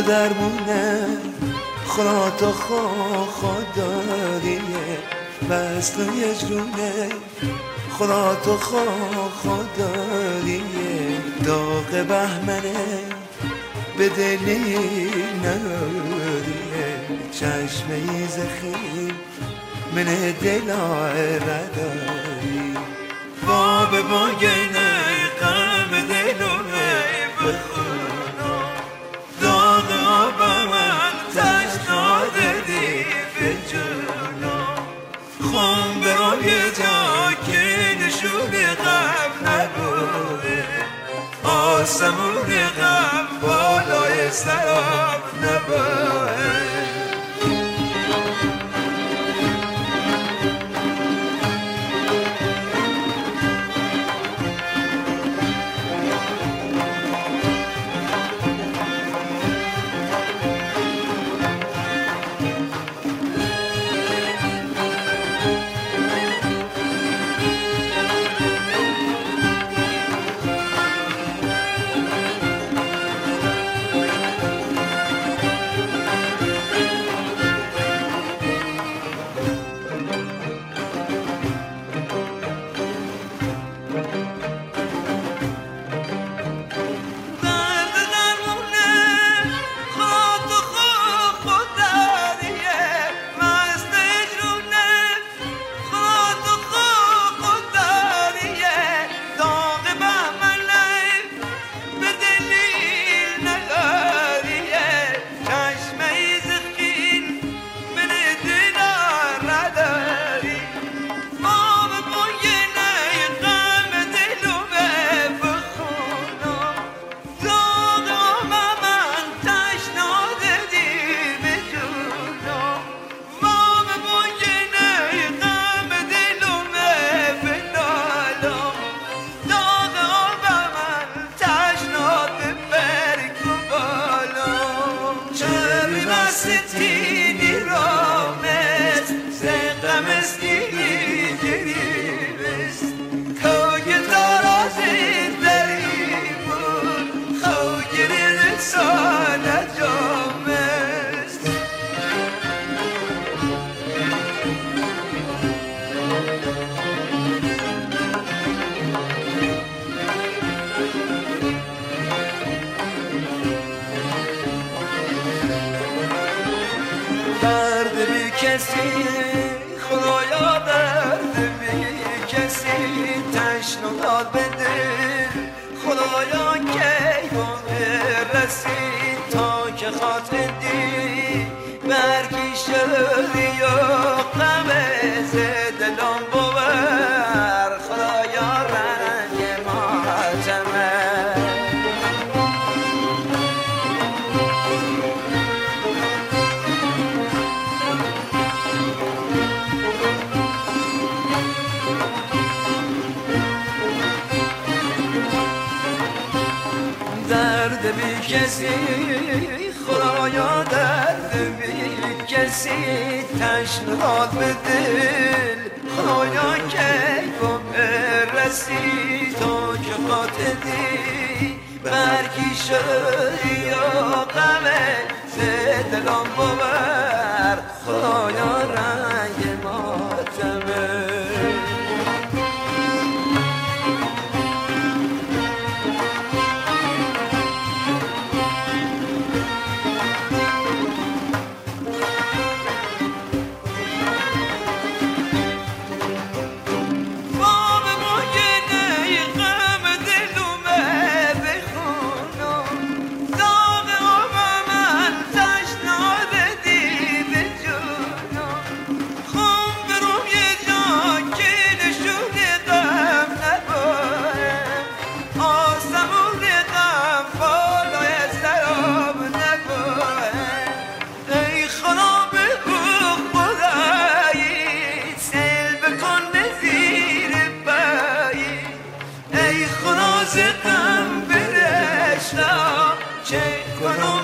درمونه خدا تو خدا داریه بس تو یه جونه خدا تو خدا داریه داغ بهمنه به دلی نداریه چشمه زخیم من دلا رداری باب باگنه غم دلونه بخونا داغ آبم تشنا دادی به جونا خون برام یه جا که نشون غم نبوده آسمون غم بالای سرم نبوده ستینی رامت زنقمستینی گریبست کوگ دارازی دریمون خوگری رسانه جامست درد بی کسی خدایا درد بی کسی تشنهاد به دل خدایا کی رسید تا که خاطر دی برکی شدی و غم دلم باور خدایا رنگ ماتمه درد بی کسی خدایا درد بی کسی تشنهاد به دل خدایا کی رسید تا که خاطر دی برکی شدی یا غمه دلم باور خدایا رنگ ماتمه ز غم برشتم چه کنم